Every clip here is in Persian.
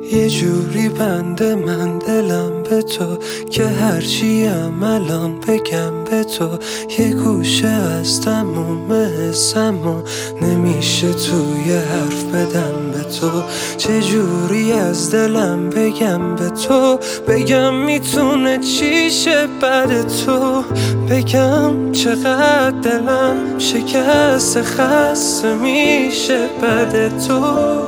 یه جوری بنده من دلم به تو که هرچیم الان بگم به تو، یه گوشه از تموم حسم و نمیشه توی حرف بدم به تو. چه جوری از دلم بگم به تو، بگم میتونه چیشه بعد تو، بگم چقدر دلم شکست خسته میشه بعد تو.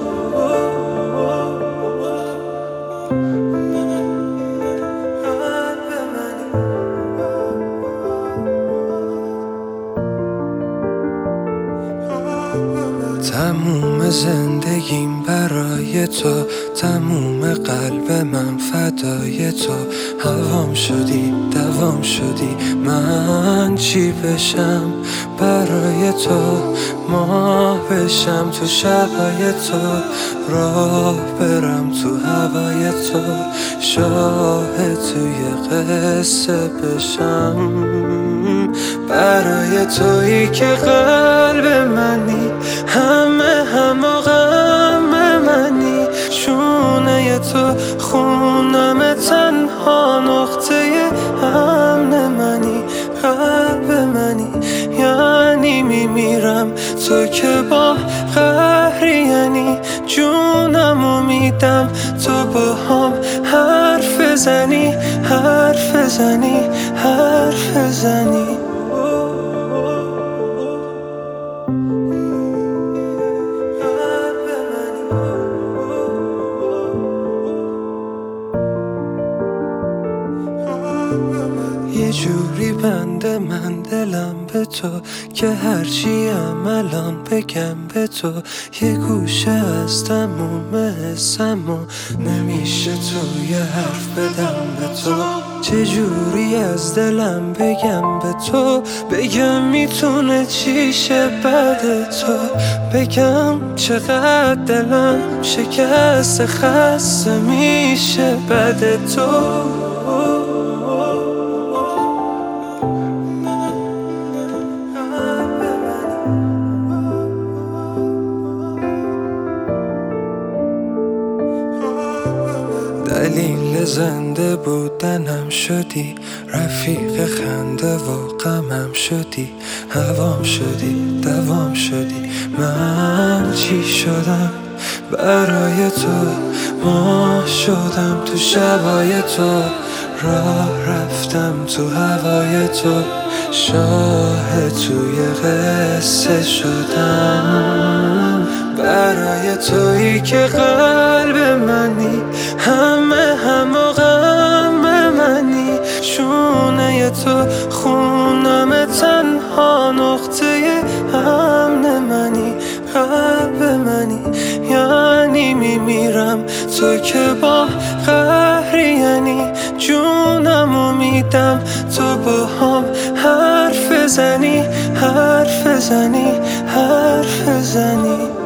تموم زندگیم برای تو، تموم قلب من فدای تو. هوام شدی دوام شدی، من چی بشم برای تو؟ ماه بشم تو شبای تو، راه برم تو هوای تو، شاهد توی قصه بشم برای تویی که قلب منی، همه غم منی، شونه تو خونم تنها نقطه امن منی، قلب منی یعنی میمیرم تو که با قهری، یعنی جونمو میدم تو با هم حرف زنی، حرف زنی، حرف زنی. یه جوری بنده من دلم به تو که هرچیم الان بگم به تو، یه گوشه از تموم حسم و نمیشه توی حرف بدم به تو. چه جوری از دلم بگم به تو، بگم میتونه چیشه بعد تو، بگم چقدر دلم شکست خسته میشه بعد تو. دلیل زنده بودنم شدی، رفیق خنده و غمم شدی، هوام شدی دوام شدی، من چی شدم برای تو؟ ماه شدم تو شبای تو، راه رفتم تو هوای تو، شاهد توی قصه شدم برای تویی که قلب منی، همه غم منی، شونه تو خونم تنها نقطه امن منی، قلب منی یعنی میمیرم تو که با قهری، یعنی جونمو میدم تو با هم حرف زنی، حرف زنی، حرف زنی.